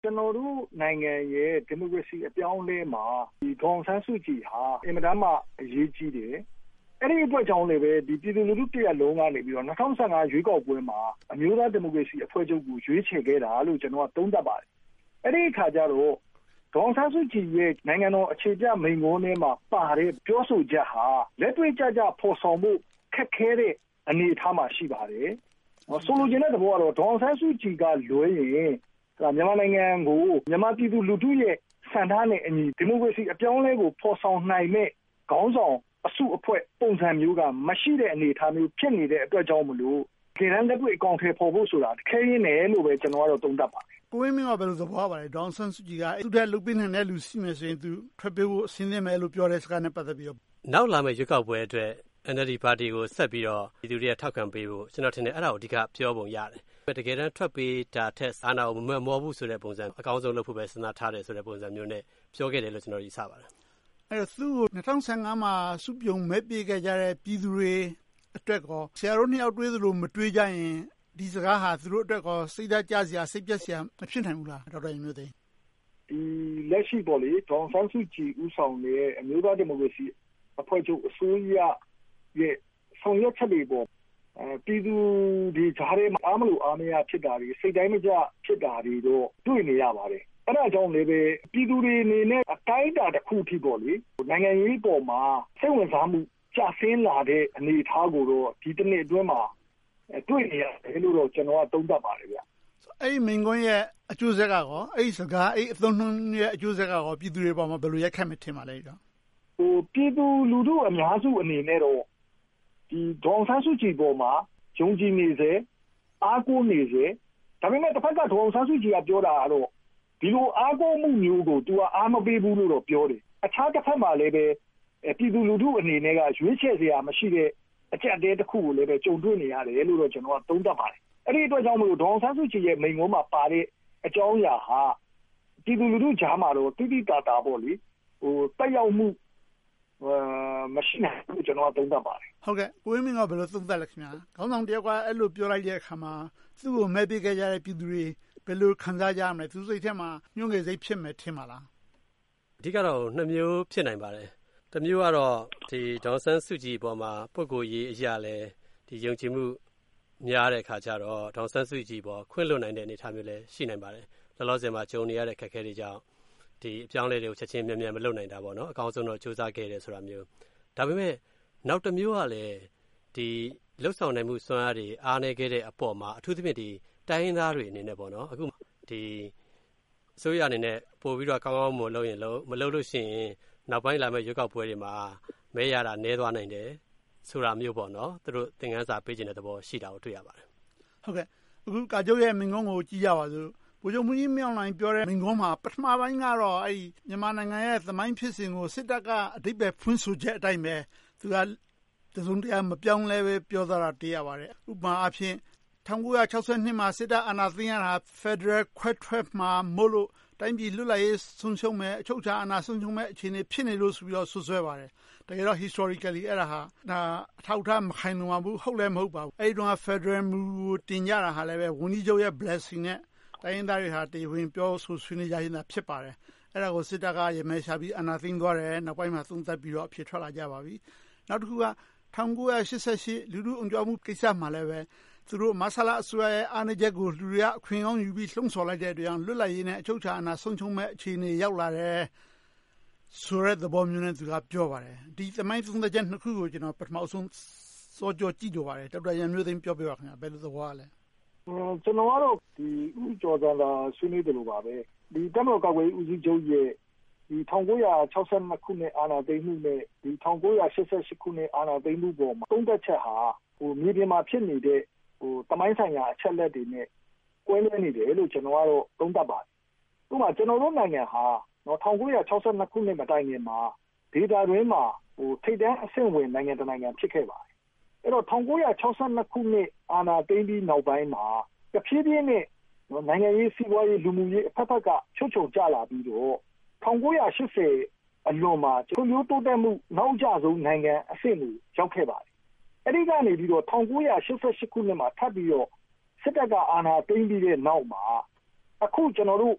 ကျွန်တော်တို့နိုင်ငံရဲ့ဒီမိုကရေစီအပြောင်းအလဲမှာဒီဒေါ်အောင်ဆန်းစုကြည်ဟာအင်မတန်မှအရေးကြီးတယ်။အဲ့ဒီအတွက်ကြောင့်လည်းပဲဒီပြည်သူလူထုတရက်လုံးကနေပြီးတော့2015ရွေးကောက်ပွဲမှာအမျိုးသားဒီမိုကရေစီအဖွဲ့ချုပ်ကိုရွေးချယ်ခဲ့တာလို့ကျွန်တော်ကသုံးသပ်ပါတယ်။အဲ့ဒီအခါကျတော့ဒေါ်အောင်ဆန်းစုကြည်ရဲ့နိုင်ငံတော်အခြေပြမိန့်ခွန်းထဲမှာပါတဲ့ပြောဆိုချက်ဟာလက်တွေ့ကျကျဖော်ဆောင်မှုခက်ခဲတဲ့အနေအထားမှာရှိပါတယ်။ဆိုလိုချင်တဲ့သဘောကတော့ဒေါ်အောင်ဆန်းစုကြည်ကလွဲရင်မြန်မာနိုင်ငံကိုမြန်မာပြည်သူလူထုရဲ့စံထားနဲ့အညီဒီမိုကရေစီအပြောင်းအလဲကိုဖော်ဆောင်နိုင်မဲ့ခေါင်းဆောင်အစုအဖွဲ့ပုံစံမျိုးကမရှိတဲ့အနေအထားမျိုးဖြစ်နေတဲ့အတွက်ကြောင့်မလို့ဒီရန်လက်တွေ့အကောင့်ထဲပေါ်ဖို့ဆိုတာခဲရင်းတယ်လို့ပဲကျွန်တော်ကတော့သုံးသပ်ပါတယ်ကိုဝင်းမင်းကဘယ်လိုသဘောပါလဲဒေါ်အောင်ဆန်းစုကြည်ကသူ့တဲ့လုပ်ပေးနိုင်တဲ့လူရှိမယ်ဆိုရင်သူထွက်ပေးဖို့အစဉ်သင့်မယ်လို့ပြောတဲ့စကားနဲ့ပတ်သက်ပြီးတော့နောက်လာမယ့်ရွေးကောက်ပွဲအတွက် NLD ပါတီကိုဆက်ပြီးတော့ပြည်သူတွေကထောက်ခံပေးဖို့ကျွန်တော်ထင်တယ်အဲ့ဒါကိုအဓိကပြောပုံရတယ်တကယ်တမ်းထွက်ပေးတာထက်အာဏာကိုမမောဘူးဆိုတဲ့ပုံစံအကောင်းဆုံးလုပ်ဖို့ပဲစဉ်းစားထားတယ်ဆိုတဲ့ပုံစံမျိုးနဲ့ပြောခဲ့တယ်လို့ကျွန်တော်ယူဆပါတယ်အဲ့တော့သူ့ကို2015မှာစုပြုံမဲပေးခဲ့ကြတဲ့ပြည်သူတွေအတွက်ကောဆရာတို့နှစ်ယောက်တွေးသလိုမတွေးကြရင်ဒီစကားဟာသူတို့အတွက်ကောစိတ်ဓာတ်ကျစရာစိတ်ပြက်စရာမဖြစ်နိုင်ဘူးလားဒေါက်တာရင်မျိုးသိန်းဒီလက်ရှိပေါ်လေဒေါ်အောင်ဆန်းစုကြည်ဦးဆောင်တဲ့အမျိုးသားဒီမိုကရေစီအဖွဲ့ချုပ်အစိုးရရဲ့ဆောင်ရွက်ချက်တွေပေါ်ပြည်သူဒီဂျားထဲမှာအားမလို့အားမရဖြစ်တာတွေစိတ်တိုင်းမကျဖြစ်တာတွေတော့တွေ့နေရပါတယ်အဲ့ဒါကြောင့်လည်းပဲပြည်သူတွေအနေနဲ့အတိုင်းအတာတစ်ခုထိပေါ့လေနိုင်ငံရေးပေါ်မှာစိတ်ဝင်စားမှုကျဆင်းလာတဲ့အနေအထားကိုတော့ဒီတစ်နှစ်အတွင်းမှာတွေ့နေရတယ်လို့တော့ကျွန်တော်ကသုံးသပ်ပါတယ်ဗျအဲ့ဒီမိန်ကွန်းရဲ့အကျိုးဆက်ကရောအဲ့ဒီစကားအဲ့အသုံးနှုန်းရဲ့အကျိုးဆက်ကရောပြည်သူတွေပေါ်မှာဘယ်လိုရိုက်ခတ်မယ်ထင်ပါလဲတော့ပြည်သူလူထုအများစုအနေနဲ့တော့ဒီဒေါ်အောင်ဆန်းစုကြည်ပေါ်မှာယုံကြည်နေစေအားကိုးနေစေဒါပေမဲ့တစ်ဖက်ကဒေါ်အောင်ဆန်းစုကြည်ကပြောတာကတော့ဒီလိုအားကိုးမှုမျိုးကို तू အားမပေးဘူးလို့တော့ပြောတယ်အခြားတစ်ဖက်မှာလည်းပဲပြည်သူလူထုအနေနဲ့ကရွေးချယ်စရာမရှိတဲ့အကြက်တဲတစ်ခုကိုလည်းပဲကြုံတွေ့နေရတယ်လို့တော့ကျွန်တော်ကသုံးသပ်ပါတယ်အဲ့ဒီအတွက်ကြောင့်မလို့ဒေါ်အောင်ဆန်းစုကြည်ရဲ့မိန့်ခွန်းမှာပါတဲ့အကြောင်းအရာဟာပြည်သူလူထုကြားမှာတော့တိတိတသာပေါ့လေတက်ရောက်မှုမရှိနိုင်ဘူးကျွန်တော်သုံးသပ်ပါတယ်ဟုတ်ကဲ့ကိုဝင်းမင်းကဘယ်လိုသုံးသပ်လဲခင်ဗျာခေါင်းဆောင်တယောက်ကအဲ့လိုပြောလိုက်တဲ့အခါမှာသူ့ကိုမဲပေးခဲ့ကြတဲ့ပြည်သူတွေဘယ်လိုခံစားကြရမလဲသူစိတ်ထဲမှာညှို့ငယ်စိတ်ဖြစ်မယ်ထင်ပါလားအဓိကတော့နှစ်မျိုးဖြစ်နိုင်ပါတယ်တစ်မျိုးကတော့ဒီဒေါ်ဆန်းစုကြည်ပေါ်မှာပုဂ္ဂိုလ်ရေးအရာလဲဒီယုံကြည်မှုများတဲ့အခါကျတော့ဒေါ်ဆန်းစုကြည်ပေါ်ခွင့်လွှတ်နိုင်တဲ့အနေအထားမျိုးလည်းရှိနိုင်ပါတယ်လောလောဆယ်မှာကြုံနေရတဲ့ခက်ခဲတွေကြောင့်ဒီအပြောင်းလဲတွေကိုချက်ချင်းမြန်မလုပ်နိုင်တာပေါ့နော်အကောင်းဆုံးတော့စူးစမ်းခဲ့တယ်ဆိုတာမျိုးဒါပေမဲ့နောက်တစ်မျိုးကလည်းဒီလှုပ်ဆောင်နိုင်မှုစွမ်းအားတွေအားနည်းခဲ့တဲ့အပေါ်မှာအထူးသဖြင့်ဒီတိုင်းရင်းသားတွေအနေနဲ့ပေါ့နော်အခုဒီအစိုးရအနေနဲ့ပို့ပြီးတော့ကောင်းကောင်းမလုပ်ရင်မလုပ်လို့ရှိရင်နောက်ပိုင်းလာမယ့်ရွေးကောက်ပွဲတွေမှာမဲရတာနည်းသွားနိုင်တယ်ဆိုတာမျိုးပေါ့နော်သူတို့သင်ခန်းစာပေးခြင်းတဲ့သဘောရှိတာကိုတွေ့ရပါတယ်ဟုတ်ကဲ့အခုကာကျုပ်ရဲ့မိန့်ခွန်းကိုကြည့်ကြပါစို့ဗိုလ်ချုပ်မှူးကြီးမင်းအောင်လှိုင်ပြောတဲ့မိန့်ခွန်းမှာပထမပိုင်းကတော့အဲ့ဒီမြန်မာနိုင်ငံရဲ့သမိုင်းဖြစ်စဉ်ကိုစစ်တပ်ကအဓိပ္ပာယ်ဖွင့်ဆိုချက်အတိုင်းပဲသူကတစုံတရာမပြောင်းလဲပဲပြောသွားတာတွေ့ရပါတယ်ဥပမာအဖြစ်1962မှာစစ်တပ်အာဏာသိမ်းရတာဖက်ဒရယ်ခွဲထွက်မှာမို့လို့တိုင်းပြည်လွတ်လပ်ရေးဆုံးရှုံးမဲ့အချုပ်အခြာအာဏာဆုံးရှုံးမဲ့အခြေအနေဖြစ်နေလို့ဆိုပြီးတော့ဆွဆွဲပါတယ်တကယ်တော့ historically အဲ့ဒါဟာအထောက်အထားမခိုင်လုံပါဘူးဟုတ်လည်းမဟုတ်ပါဘူးအဲ့ဒီတော့ဖက်ဒရယ်မူကိုတင်ကြတာဟာလည်းပဲဝန်ကြီးချုပ်ရဲ့ blessing နဲ့တိုင်းရင်းသားတွေဟာတရားဝင်ပြောဆိုဆွေးနွေးကြရတာဖြစ်ပါတယ်အဲ့ဒါကိုစစ်တပ်ကရမဲရှာပြီးအာဏာသိမ်းသွားတယ်နောက်ပိုင်းမှာသုံးသပ်ပြီးတော့အဖြစ်ထွက်လာကြပါပြီနောက်တစ်ခုက1988လူထုအုံကြွမှုကိစ္စမှာလည်းပဲသူတို့မဆလာအစိုးရရဲ့အာဏာချက်ကိုလူတွေကအခွင့်အရေးယူပြီးလှုံ့ဆော်လိုက်တဲ့အတွက်လွတ်လပ်ရေးနဲ့အချုပ်အခြာအာဏာဆုံးရှုံးမဲ့အခြေအနေရောက်လာတယ်ဆိုတဲ့သဘောမျိုးနဲ့သူကပြောပါတယ်ဒီသမိုင်းသုံးသပ်ချက်နှစ်ခုကိုကျွန်တော်ပထမဆုံးစောကြောကြည့်ကြပါတယ်ဒေါက်တာရန်မျိုးသိန်းပြောပြပါခင်ဗျာဘယ်လိုသဘောလဲကျွန်တော်ကတော့ဒီဥကျော်စံသာဆွေးနွေးတယ်လို့ပါပဲဒီတမတော်ကောက်ွယ်ဦးစီးချုပ်ရဲ့ဒီ1962ခုနှစ်အာဏာသိမ်းမှုနဲ့ဒီ1988ခုနှစ်အာဏာသိမ်းမှုပေါ်မှာသုံးသက်ချက်ဟာမြေပြင်မှာဖြစ်နေတဲ့တမိုင်းဆိုင်ရာအချက်လက်တွေနဲ့ကွဲလွဲနေတယ်လို့ကျွန်တော်ကတော့သုံးသပ်ပါတယ်ဥပမာကျွန်တော်တို့နိုင်ငံဟာ1962ခုနှစ်မတိုင်ခင်မှာဒေတာတွင်းမှာထိပ်တန်းအဆင့်ဝင်နိုင်ငံတစ်နိုင်ငံဖြစ်ခဲ့ပါတယ်အဲ့တော့1962ခုနှစ်အာဏာသိမ်းပြီးနောက်ပိုင်းမှာတဖြည်းဖြည်းနဲ့နိုင်ငံရေးစီးပွားရေးလူမှုရေးအဖက်ဖက်ကချွတ်ချုံကျလာပြီးတော့1980အလွန်မှာကျွန်တော်တိုးတက်မှုနောက်ကျဆုံးနိုင်ငံအဆင့်ကိုရောက်ခဲ့ပါတယ်အဲ့ဒီကနေပြီးတော့1988ခုနှစ်မှာထပ်ပြီးတော့စစ်တပ်ကအာဏာသိမ်းပြီးတဲ့နောက်မှာအခုကျွန်တော်တို့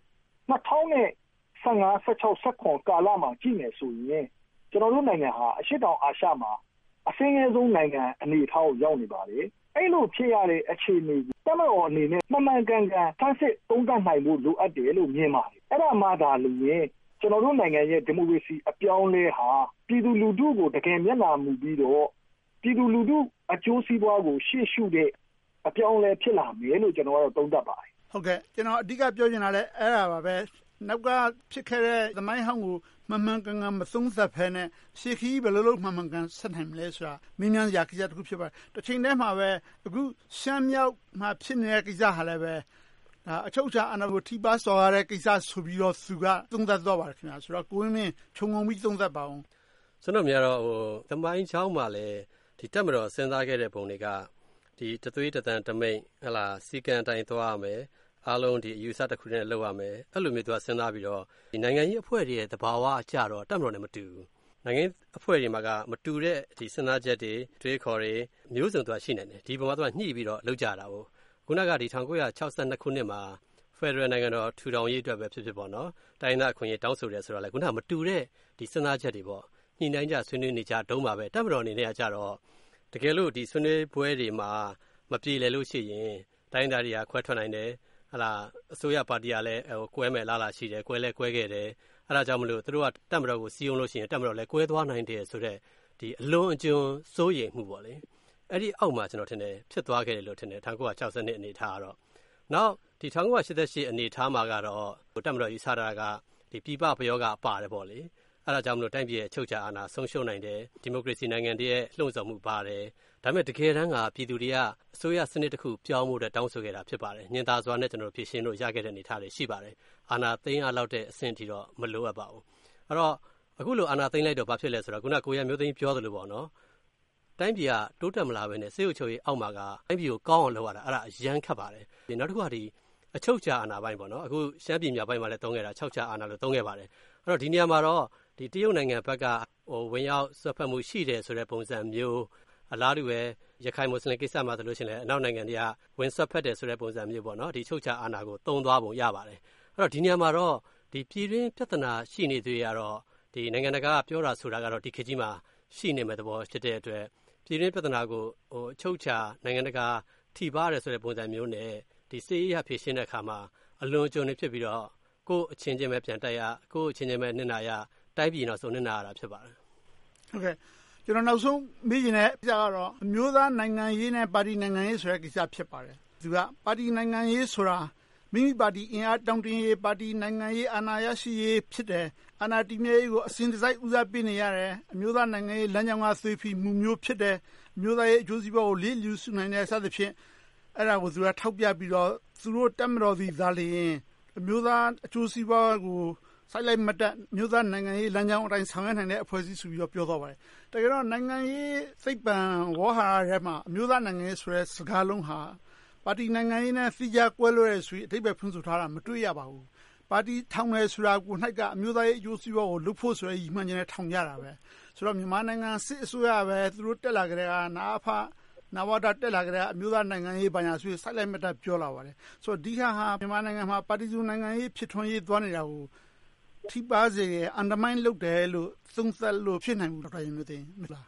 2015-16-17ကာလမှာကြည့်မယ်ဆိုရင်ကျွန်တော်တို့နိုင်ငံဟာအရှေ့တောင်အာရှမှာအဆင်းရဲဆုံးနိုင်ငံအနေအထားကိုရောက်နေပါတယ်အဲ့လိုဖြစ်ရတဲ့အခြေအနေကိုတမတော်အနေနဲ့မှန်မှန်ကန်ကန်ဆန်းစစ်သုံးသပ်နိုင်ဖို့လိုအပ်တယ်လို့မြင်ပါတယ်အဲ့ဒါမှသာလျှင်ကျွန်တော်တို့နိုင်ငံရဲ့ဒီမိုကရေစီအပြောင်းလဲဟာပြည်သူလူထုကိုတကယ်မျက်နှာမူပြီးတော့ပြည်သူလူထုအကျိုးစီးပွားကိုရှေ့ရှုတဲ့အပြောင်းလဲဖြစ်လာမယ်လို့ကျွန်တော်ကတော့သုံးသပ်ပါတယ်ဟုတ်ကဲ့ကျွန်တော်အဓိကပြောချင်တာလဲအဲ့ဒါပါပဲနောက်ကဖြစ်ခဲ့တဲ့သမိုင်းဟောင်းကိုမှန်မှန်ကန်ကန်မသုံးသပ်ဖဲနဲ့ရှေ့ခီးဘယ်လိုလုပ်မှန်မှန်ကန်ဆက်နိုင်မလဲဆိုတာမင်းများစရာကိစ္စတစ်ခုဖြစ်ပါတယ်တစ်ချိန်တည်းမှာပဲအခုရှမ်းမြောက်မှာဖြစ်နေတဲ့ကိစ္စဟာလည်းပဲဒါအချုပ်အခြာအာဏာကိုထိပါစော်ရတဲ့ကိစ္စဆိုပြီးတော့သူကသုံးသပ်တော့ပါတယ်ခင်ဗျာဆိုတော့ကိုဝင်းမင်းခြုံငုံပြီးသုံးသပ်ပါအောင်ကျွန်တော်များတော့သမိုင်းချောင်းမှာလည်းဒီတက်မတော်စဉ်းစားခဲ့တဲ့ပုံတွေကဒီတသွေးတသံတမိတ်ဟလာစီကံတိုင်းသွားရမယ်အားလုံးဒီအယူဆတစ်ခုနဲ့လုပ်ရမယ်အဲ့လိုမျိုးသူကစဉ်းစားပြီးတော့ဒီနိုင်ငံရေးအဖွဲ့တွေရဲ့သဘာဝအကြတော့တက်မတော်နဲ့မတူဘူးနိုင်ငံအဖွဲ့တွေမှာကမတူတဲ့ဒီစဉ်းစားချက်တွေတွေးခေါ်တွေမျိုးစုံသူကရှိနေတယ်ဒီပုံမှာသူကညှိပြီးတော့လုပ်ကြတာပေါ့ခုနကဒီ1962ခုနှစ်မှာဖက်ဒရယ်နိုင်ငံတော်ထူထောင်ရေးအတွက်ပဲဖြစ်ဖြစ်ပေါ့နော်တိုင်းသားအခွင့်အရေးတောင်းဆိုတယ်ဆိုတော့လေခုနကမတူတဲ့ဒီစဉ်းစားချက်တွေပေါ့ညှိနှိုင်းကြဆွေးနွေးနေကြတုံးပါပဲတက်မတော်အနေနဲ့ကကြတော့တကယ်လို့ဒီဆွေးနွေးပွဲတွေမှာမပြေလည်လို့ရှိရင်တိုင်းသားတွေကခွဲထွက်နိုင်တယ်ဟလာအစိုးရပါတီကလည်းကွဲမဲ့လာရှိတယ်ကွဲလဲကွဲခဲ့တယ်အဲ့ဒါကြောင့်မလို့သူတို့ကတက်မတော်ကိုစီးအောင်လို့ရှိရင်တက်မတော်လည်းကွဲသွားနိုင်တယ်ဆိုတော့ဒီအလွန်အကျွံစိုးရိမ်မှုပေါ့လေအဲ့ဒီအောက်မှာကျွန်တော်ထင်တယ်ဖြစ်သွားခဲ့တယ်လို့ထင်တယ်1960နှစ်အနေထားကတော့နောက်ဒီ1988အနေထားမှာကတော့တက်မတော်ယူဆတာကဒီပြည်ပပယောဂပါတယ်ပေါ့လေအဲ့ဒါကြောင့်မလို့တိုင်းပြည်ရဲ့အချုပ်အခြာအာဏာဆုံးရှုံးနိုင်တယ်ဒီမိုကရေစီနိုင်ငံတွေရဲ့လှုံ့ဆော်မှုပါတယ်ဒါပေမဲ့တကယ်တမ်းကပြည်သူတွေကအစိုးရစနစ်တစ်ခုပြောင်းဖို့အတွက်တောင်းဆိုခဲ့တာဖြစ်ပါတယ်ညင်သာစွာနဲ့ကျွန်တော်ဖြည့်ရှင်းလို့ရခဲ့တဲ့အနေအထားတွေရှိပါတယ်အာဏာသိမ်းအားလောက်တဲ့အဆင့်ထိတော့မလိုအပ်ပါဘူးအဲ့တော့အခုလိုအာဏာသိမ်းလိုက်တော့ဘာဖြစ်လဲဆိုတော့ခုနကိုရမျိုးသိန်းပြောသလိုပေါ့နော်တိုင်းပြည်ကတိုးတက်မလာဘဲနဲ့စေအုပ်ချုပ်ရေးအောက်မှာကတိုင်းပြည်ကိုကောင်းအောင်လုပ်ရတာအဲ့ဒါအရန်ခက်ပါတယ်ဒီနောက်တစ်ခုကဒီအချုပ်အခြာအာဏာပိုင်းပေါ့နော်အခုရှမ်းပြည်မြောက်ပိုင်းမှာလည်းသုံးခဲ့တာအချုပ်အခြာအာဏာလို့သုံးခဲ့ပါတယ်အဲ့တော့ဒီနေရာမှာတော့ဒီတရုတ်နိုင်ငံဘက်ကဝင်ရောက်ဆွတ်ဖက်မှုရှိတယ်ဆိုတဲ့ပုံစံမျိုးအလားတူပဲရခိုင်မွတ်စလင်ကိစ္စမှာဆိုလို့ရှိရင်လည်းအနောက်နိုင်ငံတွေကဝင်ဆွတ်ဖက်တယ်ဆိုတဲ့ပုံစံမျိုးပေါ့နော်ဒီချုပ်ချာအာဏာကိုသုံးသွားပုံရပါတယ်အဲ့တော့ဒီနေရာမှာတော့ဒီပြည်တွင်းပြဿနာရှိနေသေးရတော့ဒီနိုင်ငံတကာကပြောတာဆိုတာကတော့ဒီခေတ်ကြီးမှာရှိနေမဲ့သဘောဖြစ်တဲ့အတွက်ပြည်တွင်းပြဿနာကိုချုပ်ချာနိုင်ငံတကာထိပါရတယ်ဆိုတဲ့ပုံစံမျိုးနဲ့ဒီစစ်ရေးရဖြည့်ရှင်းတဲ့အခါမှာအလွန်အကျွံနေဖြစ်ပြီးတော့ကိုယ်အချင်းချင်းပဲပြန်တိုက်ရကိုယ်အချင်းချင်းပဲနစ်နာရတိုင်းပြည်နောက်ဆုံးနစ်နာရတာဖြစ်ပါတယ်ဟုတ်ကဲ့ကျွန်တော်နောက်ဆုံးမေးချင်တဲ့ကိစ္စကတော့အမျိုးသားနိုင်ငံရေးနဲ့ပါတီနိုင်ငံရေးဆိုတဲ့ကိစ္စဖြစ်ပါတယ်သူကပါတီနိုင်ငံရေးဆိုတာမိမိပါတီအင်အားတောင်းတင်းရေးပါတီနိုင်ငံရေးအာဏာရရှိရေးဖြစ်တယ်အာဏာတည်မြဲရေးကိုအစဉ်တစိုက်ဦးစားပေးနေရတယ်အမျိုးသားနိုင်ငံရေးလမ်းကြောင်းကသွေးဖီမှုမျိုးဖြစ်တယ်အမျိုးသားရေးအကျိုးစီးပွားကိုလေးလူစုနိုင်တဲ့စသဖြင့်အဲ့ဒါကိုသူကထောက်ပြပြီးတော့သူတို့တက်မတော်သည်သာလျှင်အမျိုးသားအကျိုးစီးပွားကိုစိုက်လိုက်မတက်မျိုးသားနိုင်ငံရေးလမ်းကြောင်းအတိုင်းဆောင်ရွက်နိုင်တဲ့အဖွဲ့အစည်းဆိုပြီးတော့ပြောသွားပါတယ်တကယ်တော့နိုင်ငံရေးစိတ်ပံဝေါ်ဟာရထဲမှာအမျိုးသားနိုင်ငံရေးဆိုတဲ့စကားလုံးဟာပါတီနိုင်ငံရေးနဲ့သိကြကွဲလွဲတဲ့ဆိုပြီးအဓိပ္ပာယ်ဖွင့်ဆိုထားတာမတွေ့ရပါဘူးပါတီထောင်တယ်ဆိုတာကို၌ကအမျိုးသားရေးအကျိုးစီးပွားကိုလုပ်ဖို့ဆိုတဲ့ရည်မှန်းချက်နဲ့ထောင်ကြတာပဲဆိုတော့မြန်မာနိုင်ငံစစ်အစိုးရပဲသူတို့တက်လာကြတဲ့ကနဝတတက်လာကြတဲ့အမျိုးသားနိုင်ငံရေးဘာညာဆိုစိုက်လိုက်မတက်ပြောလာပါတယ်ဆိုတော့ဒီဟာမြန်မာနိုင်ငံမှာပါတီစုနိုင်ငံရေးဖြစ်ထွန်းရေးသွားနေတာကိုထိပါစေအန်ဒမိုင်းလုပ်တယ်လို့သုံးသပ်လို့ဖြစ်နိုင်ဘူးဒေါက်တာရင်မျိုးသိန်းမလား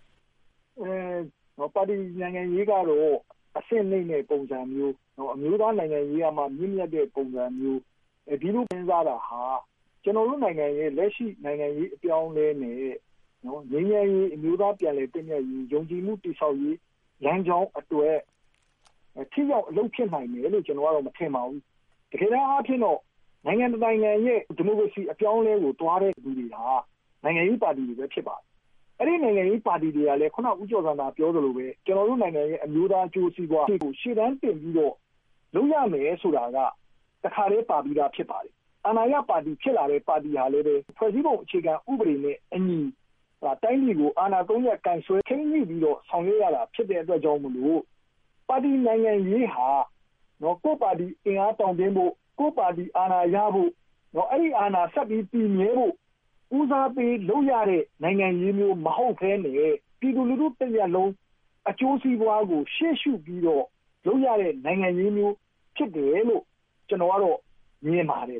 ပါတီနိုင်ငံရေးကတော့အဆင့်နှိမ့်တဲ့ပုံစံမျိုးအမျိုးသားနိုင်ငံရေးကမှမြင့်မြတ်တဲ့ပုံစံမျိုးဒီလိုစဉ်းစားတာဟာကျွန်တော်တို့နိုင်ငံရဲ့လက်ရှိနိုင်ငံရေးအပြောင်းအလဲနဲ့ငြိမ်းချမ်းရေးအမျိုးသားပြန်လည်တည်မြဲရေးယုံကြည်မှုတည်ဆောက်ရေးလမ်းကြောင်းအတွက်ထိရောက်အလုပ်ဖြစ်နိုင်တယ်လို့ကျွန်တော်ကတော့မထင်ပါဘူးတကယ်တမ်းအားဖြင့်တော့နိုင်ငံတကာရဲ့ဒီမိုကရေစီအပြောင်းအလဲကိုတွားတဲ့လူတွေဟာနိုင်ငံရေးပါတီတွေပဲဖြစ်ပါတယ်အဲ့ဒီနိုင်ငံရေးပါတီတွေကလည်းခုနဦးကျော်စံသာပြောသလိုပဲကျွန်တော်တို့နိုင်ငံရဲ့အမျိုးသားအကျိုးစီးပွားကိုရှေ့တန်းတင်ပြီးတော့လုပ်ရမယ်ဆိုတာကတခါတည်းပါပြီးသားဖြစ်ပါတယ်အာဏာရပါတီဖြစ်လာတဲ့ပါတီဟာလည်းပဲဖွဲ့စည်းပုံအခြေခံဥပဒေနဲ့အညီတိုင်းပြည်ကိုအာဏာသုံးရပ်ကန်ဆွဲထိန်းညှိပြီးတော့ဆောင်ရွက်ရတာဖြစ်တဲ့အတွက်ကြောင့်မလို့ပါတီနိုင်ငံရေးဟာကိုယ့်ပါတီအင်အားတောင်းတင်းဖို့ကိုယ့်ပါတီအာဏာရဖို့အဲ့ဒီအာဏာဆက်ပြီးတည်မြဲဖို့ဦးစားပေးလုပ်ရတဲ့နိုင်ငံရေးမျိုးမဟုတ်ဘဲနဲ့ပြည်သူလူထုတစ်ရပ်လုံးအကျိုးစီးပွားကိုရှေ့ရှုပြီးတော့လုပ်ရတဲ့နိုင်ငံရေးမျိုးဖြစ်တယ်လို့ကျွန်တော်ကတော့မြင်ပါတယ်ဗျ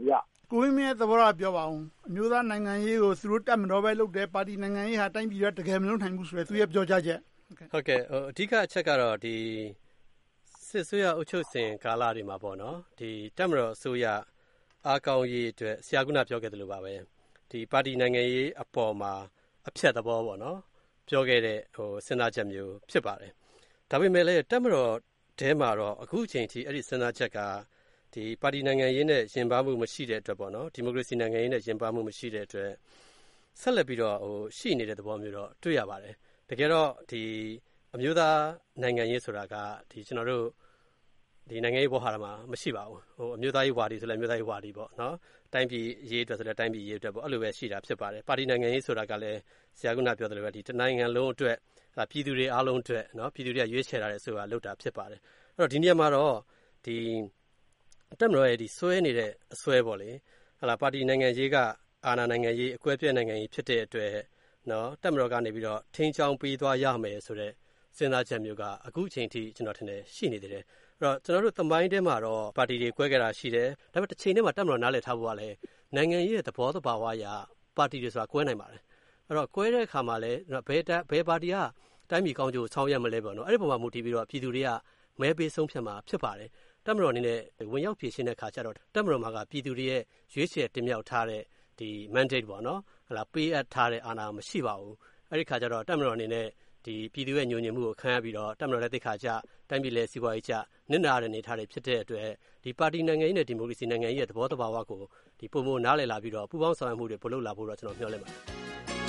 ကိုဝင်းမြတ်သဘောထားပြောပါဦးအမျိုးသားနိုင်ငံရေးကိုသူတို့တက်မတော်ပဲလုပ်တယ်ပါတီနိုင်ငံရေးဟာတိုင်းပြည်ကတကယ်မလုပ်နိုင်ဘူးဆိုရယ်သူရဲ့ပြောကြားချက်ဟုတ်ကဲ့အဓိကအချက်ကတော့ဒီစစ်ဆိုးရအုပ်ချုပ်စဉ်ကာလတွေမှာပေါ့နော်ဒီတက်မတော်အစိုးရအားကောင်းရေးအတွက်ဆရာကပြောခဲ့တယ်လို့ပါပဲဒီပါတီနိုင်ငံရေးအပေါ်မှာအဖြတ်သဘောပေါ့နော်ပြောခဲ့တဲ့စဉ်းစားချက်မျိုးဖြစ်ပါတယ်ဒါပေမဲ့လည်းတက်မတော်ထဲမှာတော့အခုအချိန်ထိအဲ့ဒီစဉ်းစားချက်ကဒီပါတီနိုင်ငံရေးနဲ့ရင်ပါမှုမရှိတဲ့အတွက်ပေါ့နော်ဒီမိုကရေစီနိုင်ငံရေးနဲ့ရင်ပါမှုမရှိတဲ့အတွက်ဆက်လက်ပြီးတော့ရှိနေတဲ့သဘောမျိုးတော့တွေ့ရပါတယ်တကယ်တော့ဒီအမျိုးသားနိုင်ငံရေးဆိုတာကဒီကျွန်တော်တို့ဒီနိုင်ငံရေးဘောဟာရမှာမရှိပါဘူးအမျိုးသားရေးဝါဒီဆိုလည်းအမျိုးသားရေးဝါဒီပေါ့နော်တိုင်းပြည်ရေးအတွက်ဆိုလည်းတိုင်းပြည်ရေးအတွက်ပေါ့အဲ့လိုပဲရှိတာဖြစ်ပါတယ်ပါတီနိုင်ငံရေးဆိုတာကလည်းဆရာကပြောတယ်လို့ပဲဒီတနိုင်ငံလုံးအတွက်ပြည်သူတွေအားလုံးအတွက်နော်ပြည်သူတွေကရွေးချယ်ထားတဲ့ဆိုတာလောက်တာဖြစ်ပါတယ်အဲ့တော့ဒီနေရာမှာတော့ဒီတက်မတော်ရဲ့ဒီဆွဲနေတဲ့အဆွဲပေါ့လေဟာလာပါတီနိုင်ငံရေးကအာဏာနိုင်ငံရေးအကွဲပြဲနိုင်ငံရေးဖြစ်တဲ့အတွက်နော်တက်မတော်ကနေပြီးတော့ထိန်းချောင်းပေးသွားရမယ်ဆိုတဲ့စဉ်းစားချက်မျိုးကအခုအချိန်ထိကျွန်တော်ထင်တယ်ရှိနေသေးတယ်အဲ့တော့ကျွန်တော်တို့သမိုင်းထဲမှာတော့ပါတီတွေကွဲခဲ့တာရှိတယ်ဒါပေမဲ့တစ်ချိန်တည်းမှာတက်မတော်နားလည်ထားဖို့ကလည်းနိုင်ငံရေးရဲ့သဘောတဘာဝအရပါတီတွေဆိုတာကွဲနိုင်ပါတယ်အဲ့တော့ကွဲတဲ့အခါမှာလည်းဘယ်ပါတီကတိုင်းပြည်ကောင်းကျိုးဆောင်ရွက်မလဲပေါ့နော်အဲ့ဒီပုံမှာမူတည်ပြီးတော့ပြည်သူတွေကမဲပေးဆုံးဖြတ်မှာဖြစ်ပါတယ်တက်မတော်အနေနဲ့ဝင်ရောက်ဖြည့်ရှင်းတဲ့ခါကျတော့တက်မတော်မှာကပြည်သူတွေရဲ့ရွေးချယ်တင်မြှောက်ထားတဲ့ဒီ mandate ပေါ့နော်ဟလာပေးအပ်ထားတဲ့အာဏာမရှိပါဘူးအဲ့ဒီခါကျတော့တက်မတော်အနေနဲ့ဒီပြည်သူရဲ့ညှို့ညင်မှုကိုခံရပြီးတော့တက်မတော်ရဲ့တိခါကျတိုင်းပြည်ရဲ့စီးပွားရေးကျနစ်နာရတဲ့နေထားတွေဖြစ်တဲ့အတွက်ဒီပါတီနိုင်ငံရေးနဲ့ဒီမိုကရေစီနိုင်ငံရေးရဲ့သဘောတဘာဝကိုဒီပုံမနားလည်လာပြီးတော့ပူးပေါင်းဆောင်ရွက်မှုတွေပို့လုပ်လာဖို့တော့ကျွန်တော်မျှော်လင့်ပါတယ်